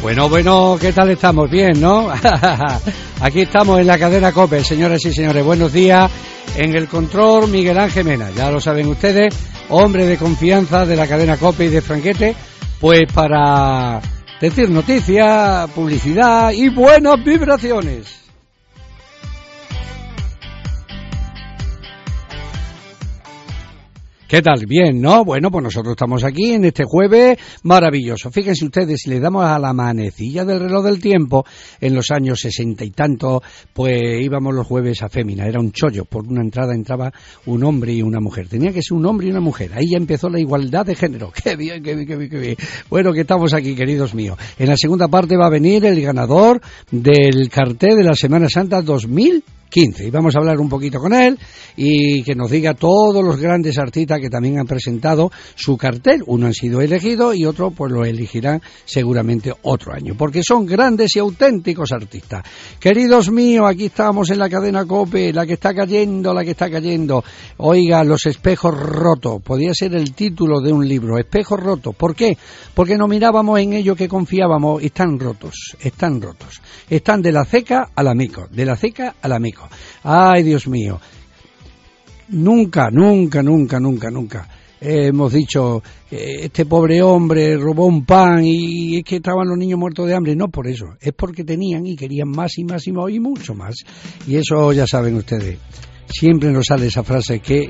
Bueno, ¿qué tal estamos? Bien, ¿no? Aquí estamos en la cadena COPE, señoras y señores, buenos días. En el control, Miguel Ángel Mena, ya lo saben ustedes, hombre de confianza de la cadena COPE y de Franquete, pues para decir noticias, publicidad y buenas vibraciones. ¿Qué tal? Bien, ¿no? Bueno, pues nosotros estamos aquí en este jueves maravilloso. Fíjense ustedes, si le damos a la manecilla del reloj del tiempo, en los años 60 y tanto, pues íbamos los jueves a Fémina, era un chollo, por una entrada entraba un hombre y una mujer. Tenía que ser un hombre y una mujer, ahí ya empezó la igualdad de género. ¡Qué bien, qué bien, qué bien, qué bien! Bueno, que estamos aquí, queridos míos. En la segunda parte va a venir el ganador del cartel de la Semana Santa 2015 y vamos a hablar un poquito con él y que nos diga todos los grandes artistas que también han presentado su cartel. Uno han sido elegidos y otro pues lo elegirán seguramente otro año, porque son grandes y auténticos artistas. Queridos míos, aquí estamos en la cadena COPE, la que está cayendo. Oiga, los espejos rotos, podía ser el título de un libro, espejos rotos. ¿Por qué? Porque no mirábamos en ello que confiábamos. Están rotos. Están de la ceca a la mico, Ay, Dios mío. Nunca hemos dicho que este pobre hombre robó un pan y es que estaban los niños muertos de hambre. No por eso, es porque tenían y querían más y más y más y mucho más. Y eso ya saben ustedes. Siempre nos sale esa frase que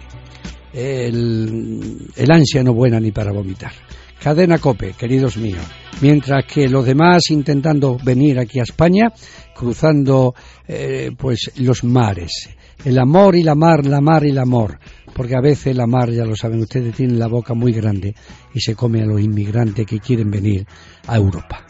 el ansia no es buena ni para vomitar. Cadena COPE, queridos míos. Mientras que los demás intentando venir aquí a España, cruzando pues los mares. El amor y la mar y el amor. Porque a veces la mar, ya lo saben ustedes, tiene la boca muy grande y se come a los inmigrantes que quieren venir a Europa.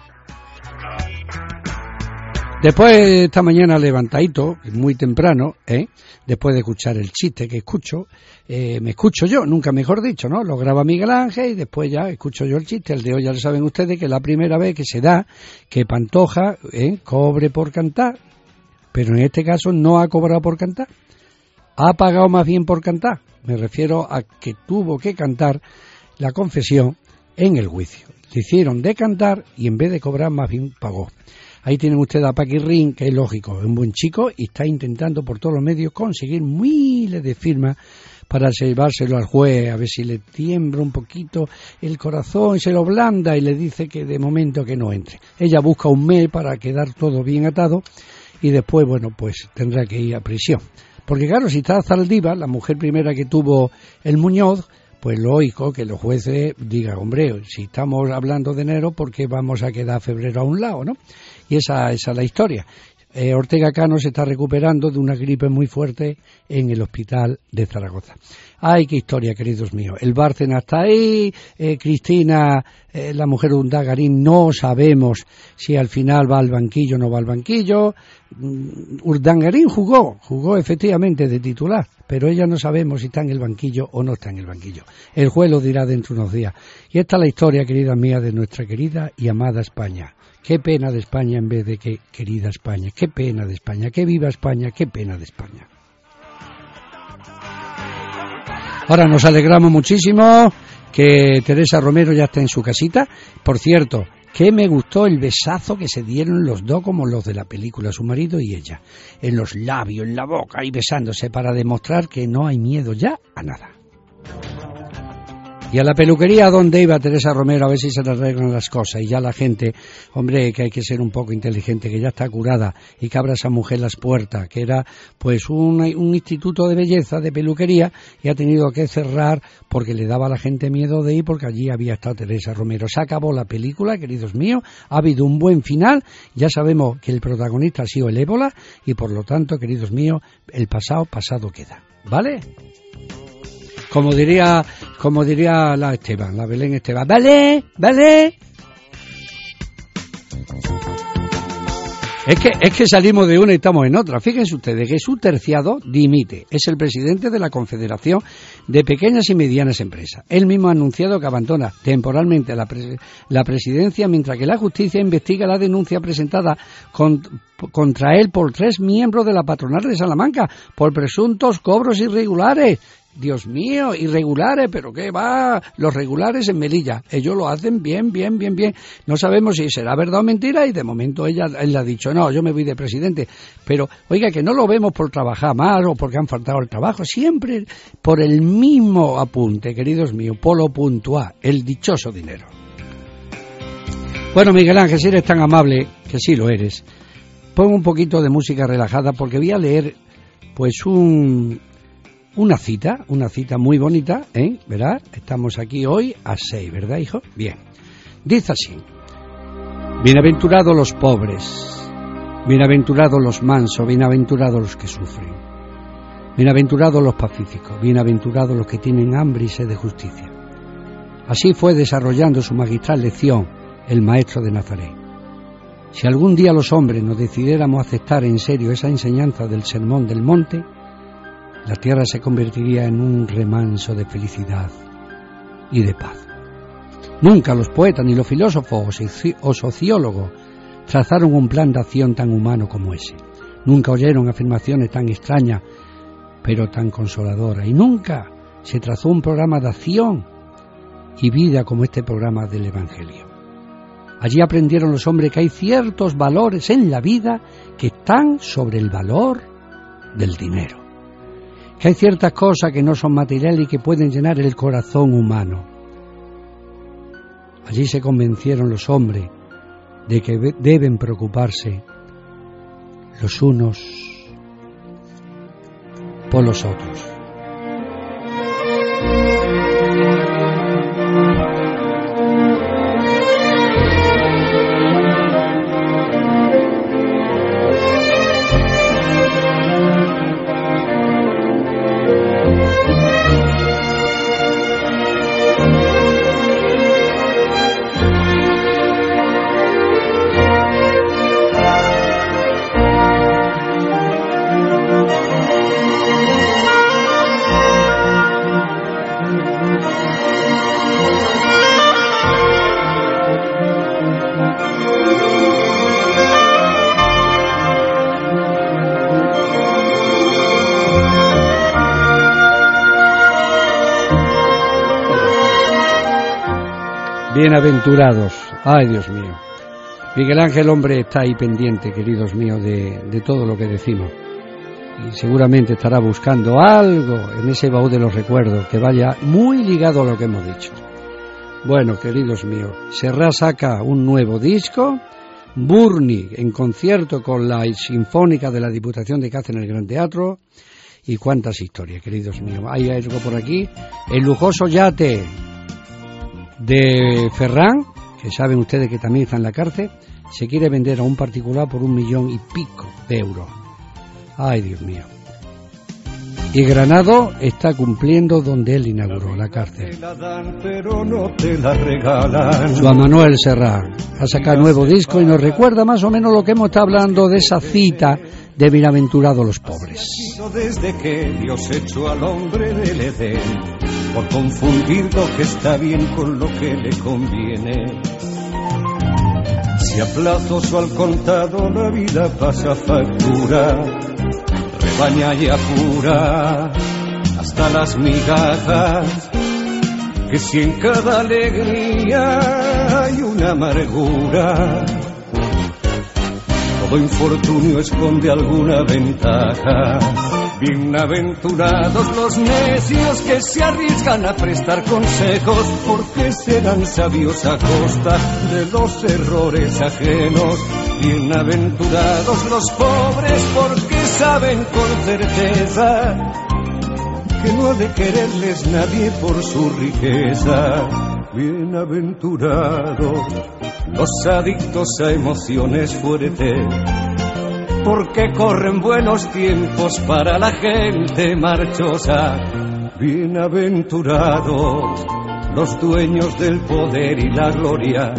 Después, esta mañana levantadito, muy temprano, después de escuchar el chiste que escucho, me escucho yo, nunca mejor dicho, ¿no? Lo graba Miguel Ángel y después ya escucho yo el chiste. El de hoy ya lo saben ustedes que es la primera vez que se da que Pantoja cobre por cantar, pero en este caso no ha cobrado por cantar, ha pagado más bien por cantar. Me refiero a que tuvo que cantar la confesión en el juicio. Le hicieron de cantar y en vez de cobrar más bien pagó. Ahí tienen ustedes a Paquirrín, que es lógico, es un buen chico y está intentando por todos los medios conseguir miles de firmas para llevárselo al juez, a ver si le tiembla un poquito el corazón, se lo blanda y le dice que de momento que no entre. Ella busca un mes para quedar todo bien atado y después, bueno, pues tendrá que ir a prisión. Porque claro, si está Zaldívar, la mujer primera que tuvo el Muñoz, pues lógico que los jueces digan, hombre, si estamos hablando de enero, ¿por qué vamos a quedar febrero a un lado, no? Y esa es la historia. Ortega Cano se está recuperando de una gripe muy fuerte en el hospital de Zaragoza. ¡Ay, qué historia, queridos míos! El Bárcena está ahí, Cristina, la mujer de Undagarín, no sabemos si al final va al banquillo o no va al banquillo. Urdangarín jugó efectivamente de titular, pero ella no sabemos si está en el banquillo o no está en el banquillo. El juez lo dirá dentro de unos días. Y esta es la historia, querida mía, de nuestra querida y amada España. Qué pena de España en vez de que querida España. Qué pena de España. Que viva España. Qué pena de España. Ahora nos alegramos muchísimo que Teresa Romero ya está en su casita. Por cierto, que me gustó el besazo que se dieron los dos como los de la película, su marido y ella. En los labios, en la boca y besándose para demostrar que no hay miedo ya a nada. Y a la peluquería donde iba Teresa Romero a ver si se le arreglan las cosas. Y ya la gente, hombre, que hay que ser un poco inteligente, que ya está curada y que abra esa mujer las puertas, que era pues un instituto de belleza, de peluquería, y ha tenido que cerrar porque le daba a la gente miedo de ir porque allí había estado Teresa Romero. Se acabó la película, queridos míos, ha habido un buen final, ya sabemos que el protagonista ha sido el ébola y por lo tanto, queridos míos, el pasado queda, ¿vale? Como diría la Esteban, la Belén Esteban. ¡Vale! Es que salimos de una y estamos en otra. Fíjense ustedes que su terciado dimite. Es el presidente de la Confederación de Pequeñas y Medianas Empresas. Él mismo ha anunciado que abandona temporalmente la presidencia mientras que la justicia investiga la denuncia presentada contra él por 3 miembros de la patronal de Salamanca por presuntos cobros irregulares. Dios mío, irregulares, pero qué va, los regulares en Melilla, ellos lo hacen bien. No sabemos si será verdad o mentira y de momento él ha dicho, no, yo me voy de presidente. Pero, oiga, que no lo vemos por trabajar más o porque han faltado el trabajo, siempre por el mismo apunte, queridos míos, polo puntua, el dichoso dinero. Bueno, Miguel Ángel, si eres tan amable, que sí lo eres, pon un poquito de música relajada porque voy a leer, pues, una cita muy bonita, ¿verdad? Estamos aquí hoy a 6, ¿verdad, hijo? Bien. Dice así: bienaventurados los pobres, bienaventurados los mansos, bienaventurados los que sufren, bienaventurados los pacíficos, bienaventurados los que tienen hambre y sed de justicia. Así fue desarrollando su magistral lección el maestro de Nazaret. Si algún día los hombres nos decidiéramos aceptar en serio esa enseñanza del Sermón del Monte, la tierra se convertiría en un remanso de felicidad y de paz. Nunca los poetas, ni los filósofos o sociólogos trazaron un plan de acción tan humano como ese. Nunca oyeron afirmaciones tan extrañas, pero tan consoladoras. Y nunca se trazó un programa de acción y vida como este programa del Evangelio. Allí aprendieron los hombres que hay ciertos valores en la vida que están sobre el valor del dinero. Que hay ciertas cosas que no son materiales y que pueden llenar el corazón humano. Allí se convencieron los hombres de que deben preocuparse los unos por los otros. Bienaventurados, ay Dios mío. Miguel Ángel, hombre, está ahí pendiente, queridos míos, de todo lo que decimos. Y seguramente estará buscando algo en ese baúl de los recuerdos que vaya muy ligado a lo que hemos dicho. Bueno, queridos míos, Serrat saca un nuevo disco, Burni en concierto con la Sinfónica de la Diputación de Cáceres en el Gran Teatro, y cuántas historias, queridos míos. Hay algo por aquí, el lujoso yate de Ferran, que saben ustedes que también está en la cárcel, se quiere vender a un particular por 1,5 millones de euros. Ay, Dios mío. Y Granado está cumpliendo donde él inauguró la cárcel. Juan Manuel Serrat ha sacado nuevo disco y nos recuerda más o menos lo que hemos estado hablando de esa cita de bienaventurados los pobres. Desde que Dios echó al hombre del Edén, por confundir lo que está bien con lo que le conviene. Si a plazos o al contado la vida pasa factura, rebaña y apura hasta las migajas, que si en cada alegría hay una amargura, todo infortunio esconde alguna ventaja. Bienaventurados los necios que se arriesgan a prestar consejos, porque serán sabios a costa de los errores ajenos. Bienaventurados los pobres porque saben con certeza que no ha de quererles nadie por su riqueza. Bienaventurados los adictos a emociones fuertes, porque corren buenos tiempos para la gente marchosa. Bienaventurados los dueños del poder y la gloria,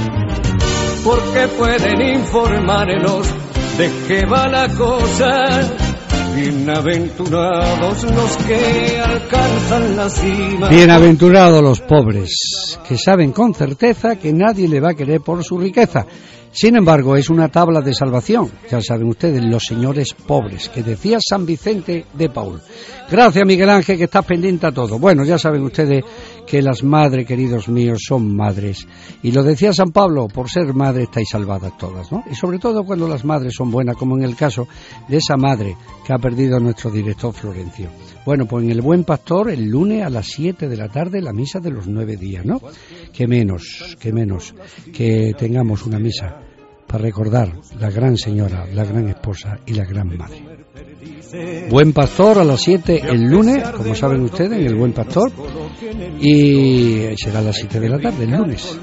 porque pueden informarnos de qué va la cosa. Bienaventurados los que alcanzan la cima. Bienaventurados los pobres, que saben con certeza que nadie le va a querer por su riqueza. Sin embargo, es una tabla de salvación, ya saben ustedes, los señores pobres, que decía San Vicente de Paul. Gracias, Miguel Ángel, que estás pendiente a todo. Bueno, ya saben ustedes que las madres, queridos míos, son madres. Y lo decía San Pablo, por ser madre estáis salvadas todas, ¿no? Y sobre todo cuando las madres son buenas, como en el caso de esa madre que ha perdido nuestro director Florencio. Bueno, pues en el Buen Pastor, el lunes a las 7 de la tarde, la misa de los 9 días, ¿no? Que menos que tengamos una misa para recordar la gran señora, la gran esposa y la gran madre. Buen Pastor a las 7 el lunes, como saben ustedes, en el Buen Pastor, y será a las 7 de la tarde el lunes.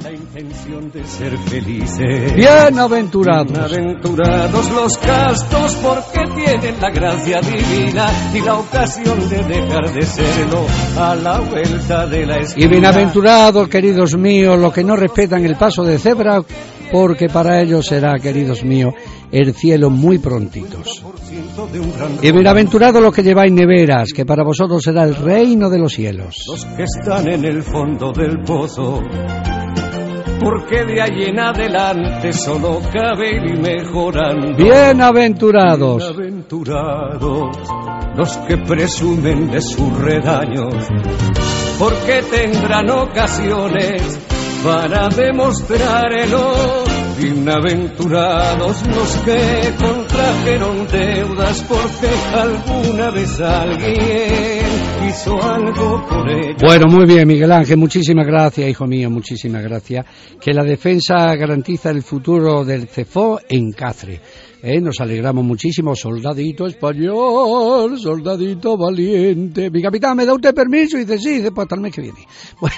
Bienaventurados los castos, porque tienen la gracia divina y la ocasión de dejar de serlo a la vuelta de la esquina. Y bienaventurados, queridos míos, los que no respetan el paso de cebra, porque para ellos será, queridos míos, el cielo muy prontitos. Y bienaventurados los que lleváis neveras, que para vosotros será el reino de los cielos. Los que están en el fondo del pozo, porque de ahí en adelante solo cabe ir mejorando. Bienaventurados. Bienaventurados los que presumen de sus redaños, porque tendrán ocasiones para demostrarlo. Bienaventurados los que contrajeron deudas, porque alguna vez alguien hizo algo por ellos. Bueno, muy bien, Miguel Ángel, muchísimas gracias, hijo mío, muchísimas gracias. Que la defensa garantiza el futuro del CEFO en Cáceres. Nos alegramos muchísimo. Soldadito español, soldadito valiente. Mi capitán, ¿me da usted permiso? Y dice, sí, dice, pues hasta el mes que viene. Bueno,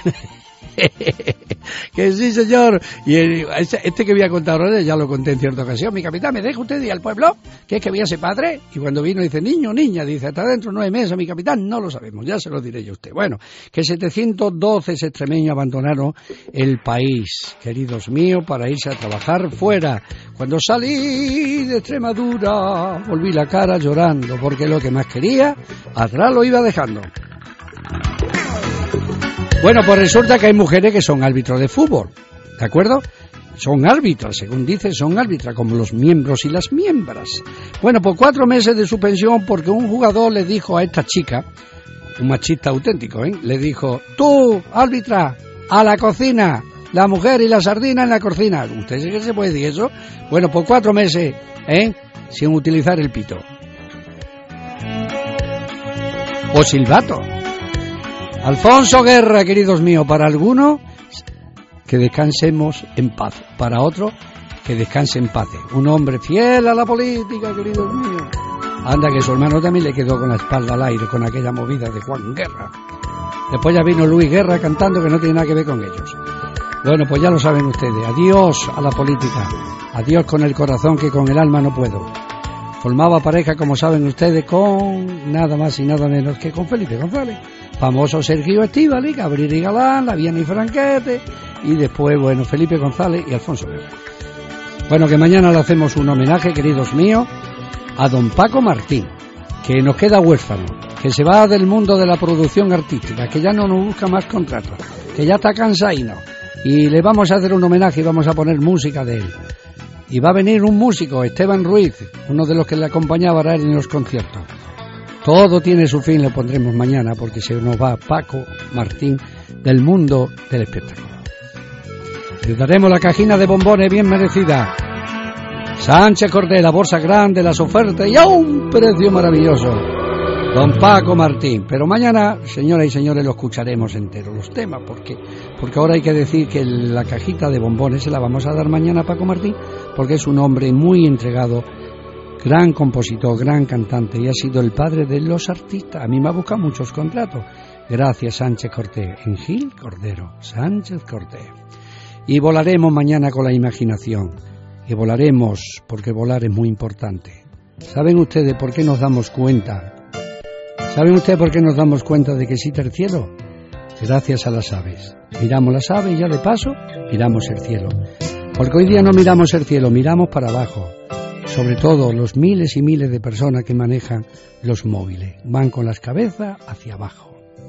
que sí, señor. Y este que voy a contar ahora ya lo conté en cierta ocasión. Mi capitán, ¿me deja usted ir al pueblo? Que es que voy a ser padre. Y cuando vino dice, niño, niña, dice, hasta dentro de 9 meses, mi capitán, no lo sabemos, ya se lo diré yo a usted. Bueno, que 712 extremeños abandonaron el país, queridos míos, para irse a trabajar fuera. Cuando salí de Extremadura, volví la cara llorando, porque lo que más quería, atrás lo iba dejando. Bueno, pues resulta que hay mujeres que son árbitros de fútbol, ¿de acuerdo? Son árbitras, según dicen, son árbitras, como los miembros y las miembras. Bueno, pues 4 meses de suspensión porque un jugador le dijo a esta chica, un machista auténtico, le dijo, tú, árbitra, a la cocina, la mujer y la sardina en la cocina. ¿Usted cree que se puede decir eso? Bueno, pues 4 meses, sin utilizar el pito. O silbato. Alfonso Guerra, queridos míos, para algunos que descansemos en paz, para otros que descanse en paz. Un hombre fiel a la política, queridos míos. Anda, que su hermano también le quedó con la espalda al aire con aquella movida de Juan Guerra. Después ya vino Luis Guerra cantando, que no tiene nada que ver con ellos. Bueno, pues ya lo saben ustedes. Adiós a la política. Adiós con el corazón, que con el alma no puedo. Formaba pareja, como saben ustedes, con nada más y nada menos que con Felipe González. Famoso Sergio Estíbaliz, Gabriel y Galán, la Viana y Franquete, y después, bueno, Felipe González y Alfonso Guerra. Bueno, que mañana le hacemos un homenaje, queridos míos, a don Paco Martín, que nos queda huérfano, que se va del mundo de la producción artística, que ya no nos busca más contratos, que ya está cansadino, y le vamos a hacer un homenaje y vamos a poner música de él. Y va a venir un músico, Esteban Ruiz, uno de los que le acompañaba a él en los conciertos. Todo tiene su fin, lo pondremos mañana, porque se nos va Paco Martín del mundo del espectáculo. Le daremos la cajina de bombones bien merecida. Sánchez Cordé, la bolsa grande, las ofertas y a un precio maravilloso. Don Paco Martín. Pero mañana, señoras y señores, lo escucharemos entero, los temas, porque ahora hay que decir que la cajita de bombones se la vamos a dar mañana a Paco Martín, porque es un hombre muy entregado, gran compositor, gran cantante, y ha sido el padre de los artistas. A mí me ha buscado muchos contratos. Gracias, Sánchez Cortés. En Gil Cordero, Sánchez Cortés. Y volaremos mañana con la imaginación. Y volaremos porque volar es muy importante. ¿Saben ustedes por qué nos damos cuenta? ¿Saben ustedes por qué nos damos cuenta de que existe el cielo? Gracias a las aves. Miramos las aves y ya de paso miramos el cielo. Porque hoy día no miramos el cielo, miramos para abajo. sobre todo los miles y miles de personas que manejan los móviles. Van con las cabezas hacia abajo.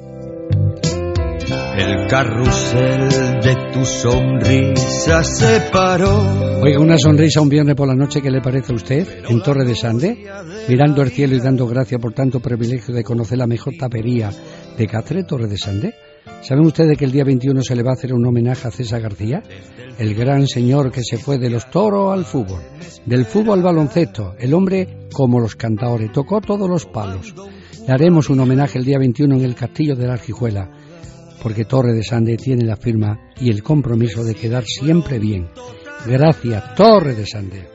El carrusel de tu sonrisa se paró. Oiga, una sonrisa un viernes por la noche, ¿qué le parece a usted? En Torre de Sande, mirando el cielo y dando gracias por tanto privilegio de conocer la mejor tapería de Cáceres, Torre de Sande. ¿Saben ustedes que el día 21 se le va a hacer un homenaje a César García? El gran señor que se fue de los toros al fútbol, del fútbol al baloncesto. El hombre, como los cantadores, tocó todos los palos. Le haremos un homenaje el día 21 en el Castillo de la Argijuela, porque Torre de Sande tiene la firma y el compromiso de quedar siempre bien. Gracias, Torre de Sande.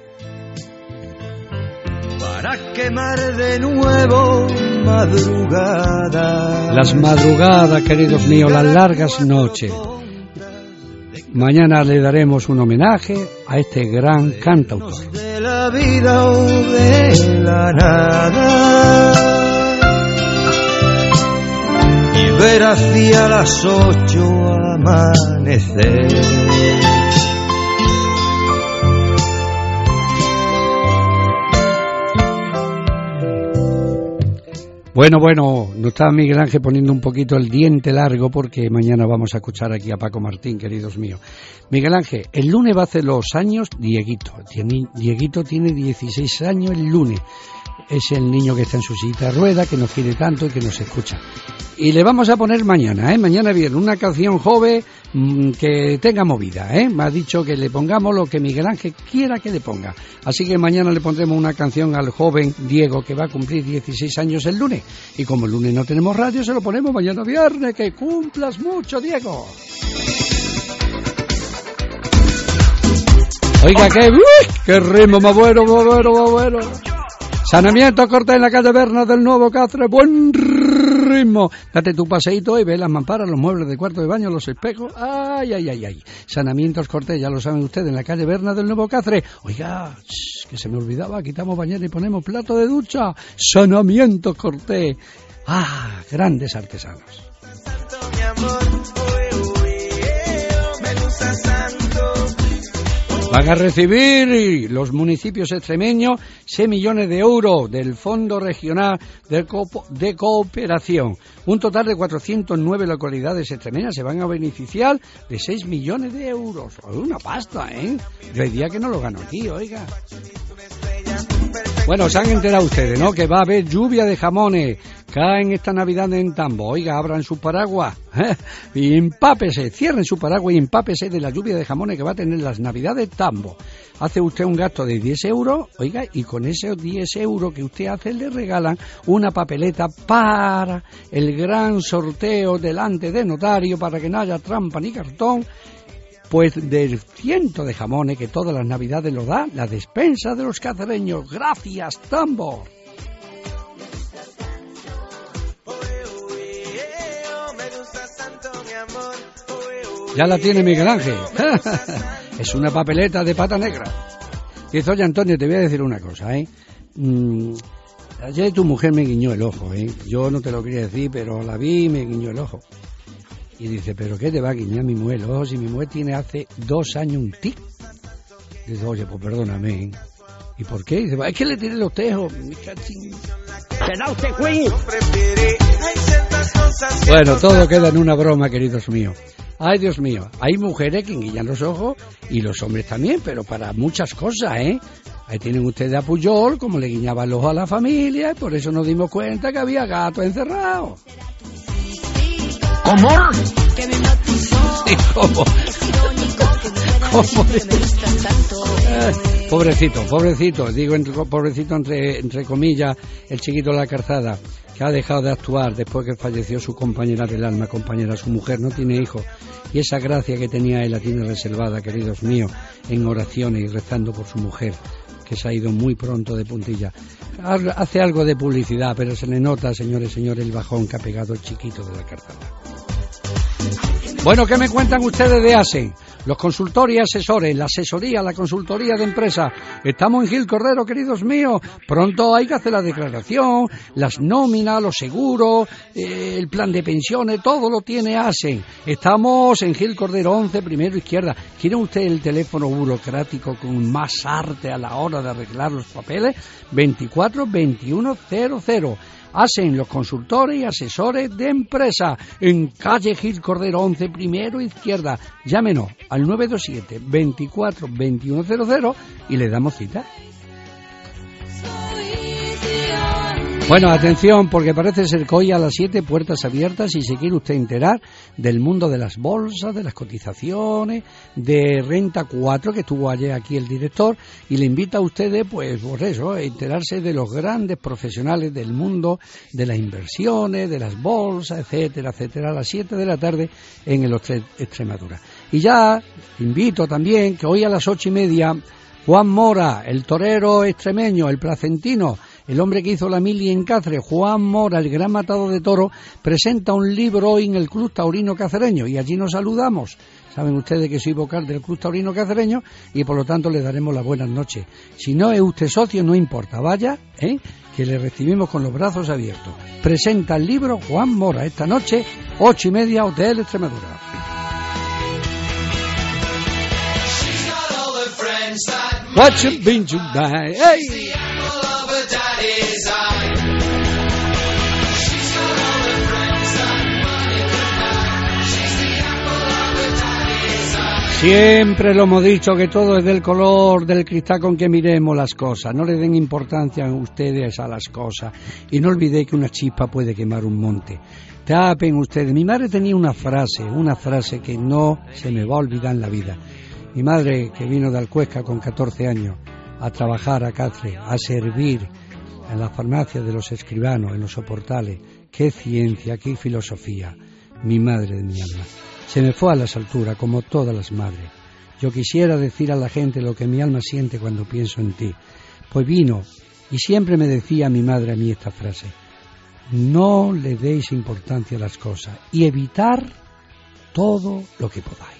Para quemar de nuevo madrugada. Las madrugadas, queridos míos, las largas noches. Mañana le daremos un homenaje a este gran cantautor. De la vida o de la nada. Y ver hacia las 8 amanecer. Bueno, nos está Miguel Ángel poniendo un poquito el diente largo porque mañana vamos a escuchar aquí a Paco Martín, queridos míos. Miguel Ángel, el lunes va a hacer los años Dieguito. Dieguito tiene 16 años el lunes. Es el niño que está en su silla de rueda, que nos quiere tanto y que nos escucha. Y le vamos a poner mañana, mañana viene una canción joven que tenga movida, Me ha dicho que le pongamos lo que Miguel Ángel quiera que le ponga. Así que mañana le pondremos una canción al joven Diego, que va a cumplir 16 años el lunes. Y como el lunes no tenemos radio, se lo ponemos mañana viernes. ¡Que cumplas mucho, Diego! Oiga, qué ritmo más bueno, más bueno. Saneamiento Cortés en la calle Berna del Nuevo Cáceres, buen ritmo. Date tu paseíto y ve las mamparas, los muebles de cuarto de baño, los espejos. Ay. Saneamientos Cortés, ya lo saben ustedes, en la calle Berna del Nuevo Cáceres. Oiga, que se me olvidaba, quitamos bañera y ponemos plato de ducha. Saneamientos Cortés. Grandes artesanos. Van a recibir los municipios extremeños 6 millones de euros del Fondo Regional de Cooperación. Un total de 409 localidades extremeñas se van a beneficiar de 6 millones de euros. Una pasta, Yo hay día que no lo gano aquí, oiga. Bueno, se han enterado ustedes, ¿no? Que va a haber lluvia de jamones. Caen esta Navidad en Tambo. Oiga, abran su paraguas y empápese, cierren su paraguas y empápese de la lluvia de jamones que va a tener las Navidades Tambo. Hace usted un gasto de 10 euros, oiga, y con esos 10 euros que usted hace le regalan una papeleta para el gran sorteo delante de notario para que no haya trampa ni cartón. Pues del ciento de jamones que todas las Navidades lo da la despensa de los cacereños. Gracias, Tambo. Ya la tiene Miguel Ángel. Es una papeleta de pata negra. Dice, oye, Antonio, te voy a decir una cosa, Ayer tu mujer me guiñó el ojo, Yo no te lo quería decir, pero la vi y me guiñó el ojo. Y dice, ¿pero qué te va a guiñar mi mujer el ojo si mi mujer tiene hace 2 años un tic? Dice, oye, pues perdóname. ¿Y por qué? Dice, es que le tiré los tejos. ¡Será usted Queen! Bueno, todo queda en una broma, queridos míos. Ay, Dios mío, hay mujeres que guiñan los ojos y los hombres también, pero para muchas cosas, Ahí tienen ustedes a Puyol, como le guiñaba el ojo a la familia, y por eso nos dimos cuenta que había gatos encerrados. ¿Cómo? Sí, ¿cómo? Pobrecito, digo pobrecito entre comillas, el chiquito de la calzada, que ha dejado de actuar después que falleció su compañera del alma, su mujer, no tiene hijos, y esa gracia que tenía él la tiene reservada, queridos míos, en oraciones y rezando por su mujer, que se ha ido muy pronto de puntilla. Hace algo de publicidad, pero se le nota, señores, el bajón que ha pegado el chiquito de la calzada. Bueno, ¿qué me cuentan ustedes de ASEN? Los consultores y asesores, la asesoría, la consultoría de empresa. Estamos en Gil Cordero, queridos míos. Pronto hay que hacer la declaración, las nóminas, los seguros, el plan de pensiones, todo lo tiene ASEN. Estamos en Gil Cordero 11, primero izquierda. ¿Quiere usted el teléfono burocrático con más arte a la hora de arreglar los papeles? 24 21 00. ASEN, los consultores y asesores de empresa, en calle Gil Cordero 11, primero izquierda. Llámenos al 927 24 21 00 y le damos cita. Bueno, atención, porque parece ser que hoy a las 7 puertas abiertas y se quiere usted enterar del mundo de las bolsas, de las cotizaciones, de Renta 4, que estuvo ayer aquí el director, y le invita a ustedes, pues por eso, a enterarse de los grandes profesionales del mundo, de las inversiones, de las bolsas, etcétera, etcétera, a las 7 de la tarde en el Hotel Extremadura. Y ya invito también que hoy a las 8:30, Juan Mora, el torero extremeño, el placentino, el hombre que hizo la mili en Cáceres, Juan Mora, el gran matador de toros, presenta un libro hoy en el Club Taurino Cacereño y allí nos saludamos. Saben ustedes que soy vocal del Club Taurino Cacereño y por lo tanto le daremos las buenas noches. Si no es usted socio, no importa, vaya, que le recibimos con los brazos abiertos. Presenta el libro Juan Mora esta noche, 8:30, Hotel Extremadura. What you been to die? Hey! Siempre lo hemos dicho que todo es del color del cristal con que miremos las cosas. No le den importancia a ustedes a las cosas y no olvidéis que una chispa puede quemar un monte. Tapen ustedes. Mi madre tenía una frase que no se me va a olvidar en la vida. Mi madre, que vino de Alcuesca con 14 años a trabajar a Cáceres, a servir en las farmacias de los escribanos, en los soportales. Qué ciencia, qué filosofía. Mi madre de mi alma. Se me fue a las alturas, como todas las madres. Yo quisiera decir a la gente lo que mi alma siente cuando pienso en ti. Pues vino, y siempre me decía mi madre a mí esta frase: no le deis importancia a las cosas y evitar todo lo que podáis.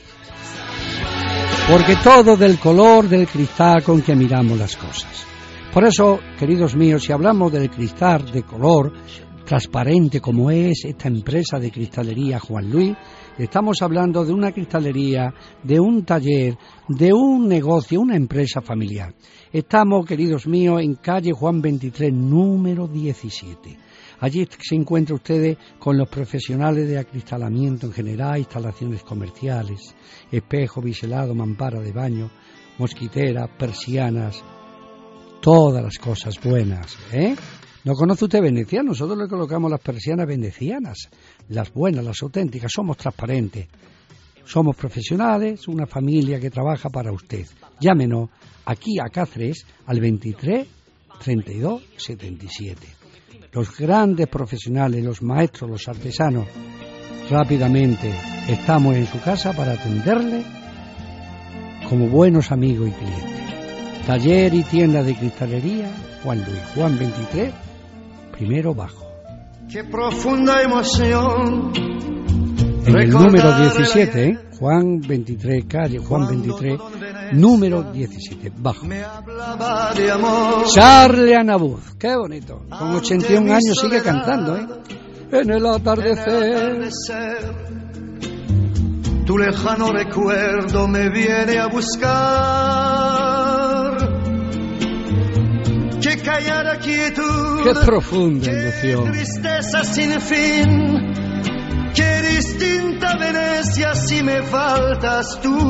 Porque todo del color del cristal con que miramos las cosas. Por eso, queridos míos, si hablamos del cristal de color transparente como es esta empresa de cristalería Juan Luis, estamos hablando de una cristalería, de un taller, de un negocio, una empresa familiar. Estamos, queridos míos, en calle Juan 23, número 17. Allí se encuentran ustedes con los profesionales de acristalamiento en general, instalaciones comerciales, espejo, biselado, mampara de baño, mosquiteras, persianas, todas las cosas buenas, ¿No conoce usted Venecia? Nosotros le colocamos las persianas venecianas, las buenas, las auténticas. Somos transparentes, somos profesionales, una familia que trabaja para usted. Llámenos aquí a Cáceres al 23 32 77. Los grandes profesionales, los maestros, los artesanos, rápidamente estamos en su casa para atenderle como buenos amigos y clientes. Taller y tienda de cristalería Juan Luis, Juan 23, primero bajo. Qué profunda emoción. En el número 17, Juan 23, calle Juan 23, número 17, bajo. Charlie Anabuz, qué bonito. Con 81 años sigue cantando, En el atardecer. Tu lejano recuerdo me viene a buscar. Qué callada quietud, qué profunda emoción, qué tristeza sin fin, qué distinta Venecia si me faltas tú.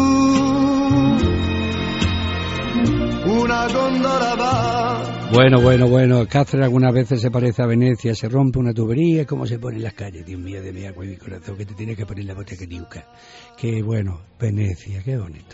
Una góndola va. Bueno, Cáceres algunas veces se parece a Venecia, se rompe una tubería, ¿cómo se pone en las calles? Dios mío, de mi agua y mi corazón, que te tienes que poner la boteca niuca. Qué bueno, Venecia, qué bonito.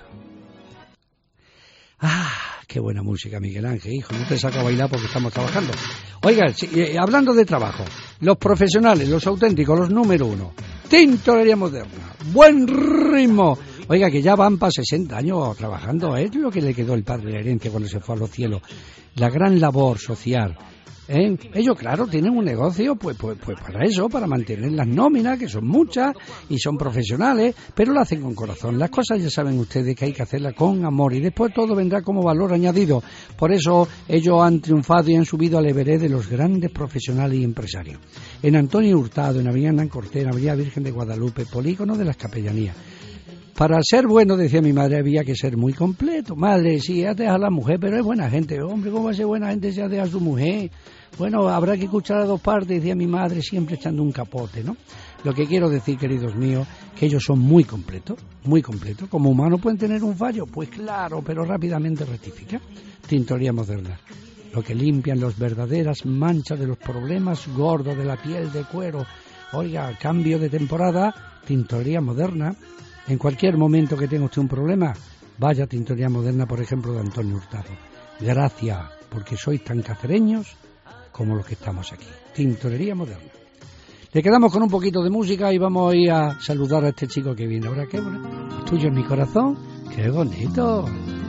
Qué buena música, Miguel Ángel, hijo, no te saco a bailar porque estamos trabajando. Oiga, hablando de trabajo, los profesionales, los auténticos, los número uno, tintorería moderna, buen ritmo, Oiga, que ya van para 60 años trabajando, es lo que le quedó el padre de la herencia cuando se fue a los cielos. La gran labor social. Ellos, claro, tienen un negocio pues para eso, para mantener las nóminas, que son muchas, y son profesionales, pero lo hacen con corazón. Las cosas ya saben ustedes que hay que hacerlas con amor, y después todo vendrá como valor añadido. Por eso ellos han triunfado y han subido al everest de los grandes profesionales y empresarios. En Antonio Hurtado, en Avenida Hernán Cortés, en Avenida Virgen de Guadalupe, polígono de las Capellanías. Para ser bueno, decía mi madre, había que ser muy completo. Madre, sí, ya deja a la mujer, pero es buena gente. Hombre, ¿cómo va a ser buena gente si ya deja a su mujer? Bueno, habrá que escuchar a dos partes, decía mi madre, siempre echando un capote, ¿no? Lo que quiero decir, queridos míos, que ellos son muy completos, muy completos. Como humanos pueden tener un fallo, pues claro, pero rápidamente rectifica. Tintorería moderna. Lo que limpian las verdaderas manchas de los problemas gordos de la piel de cuero. Oiga, cambio de temporada, tintorería moderna. En cualquier momento que tenga usted un problema, vaya a Tintorería Moderna, por ejemplo, de Antonio Hurtado. Gracias, porque sois tan cacereños como los que estamos aquí. Tintorería Moderna. Le quedamos con un poquito de música y vamos a ir a saludar a este chico que viene ahora. ¿Qué bueno? Tuyo en mi corazón. ¡Qué bonito!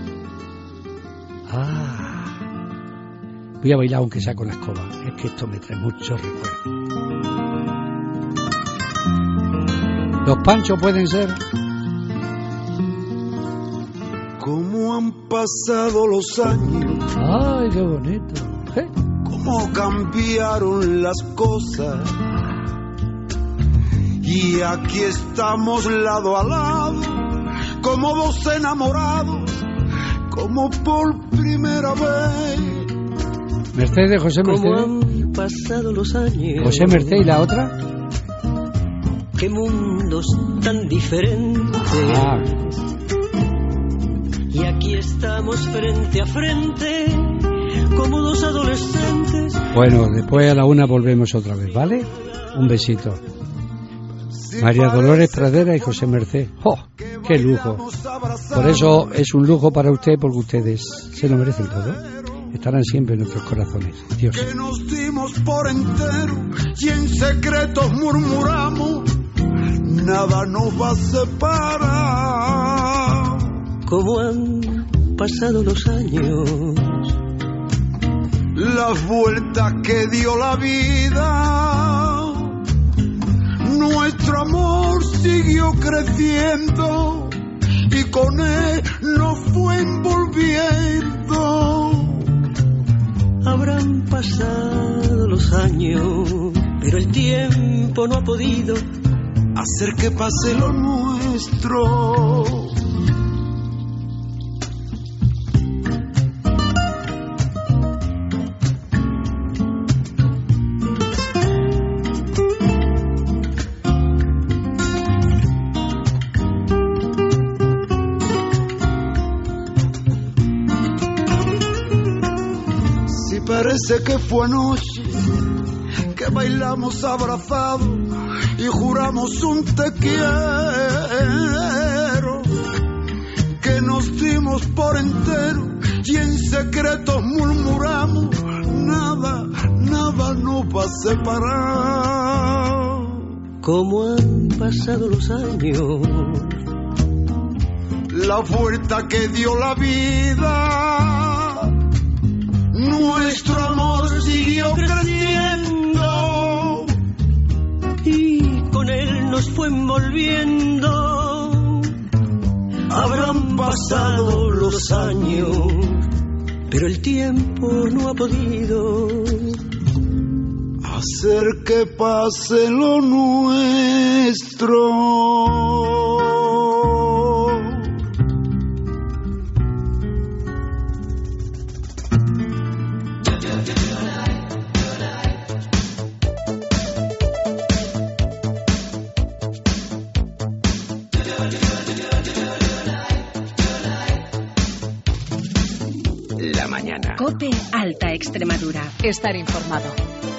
Voy a bailar aunque sea con la escoba. Es que esto me trae muchos recuerdos. Los Panchos pueden ser... Cómo han pasado los años. ¡Ay, qué bonito! Cómo cambiaron las cosas. Y aquí estamos lado a lado, como dos enamorados, como por primera vez. Mercedes, José Mercedes. Cómo han pasado los años. José Mercedes, ¿y la otra? Qué mundos tan diferentes. Y aquí estamos frente a frente, como dos adolescentes. Bueno, después a la 1 volvemos otra vez, ¿vale? Un besito. María Dolores Pradera y José Merced. ¡Oh, qué lujo! Por eso es un lujo para usted, porque ustedes se lo merecen todo. Estarán siempre en nuestros corazones. Dios. Que nos dimos por entero y en secretos murmuramos, nada nos va a separar. Cómo han pasado los años, las vueltas que dio la vida, nuestro amor siguió creciendo y con él nos fue envolviendo. Habrán pasado los años, pero el tiempo no ha podido hacer que pase lo nuestro. Parece que fue anoche que bailamos abrazados y juramos un te quiero, que nos dimos por entero y en secretos murmuramos, nada nos va a separar. ¿Cómo han pasado los años? La vuelta que dio la vida, nuestro amor siguió creciendo y con él nos fue envolviendo. Habrán pasado los años, pero el tiempo no ha podido hacer que pase lo nuestro. COPE Alta Extremadura. Estar informado.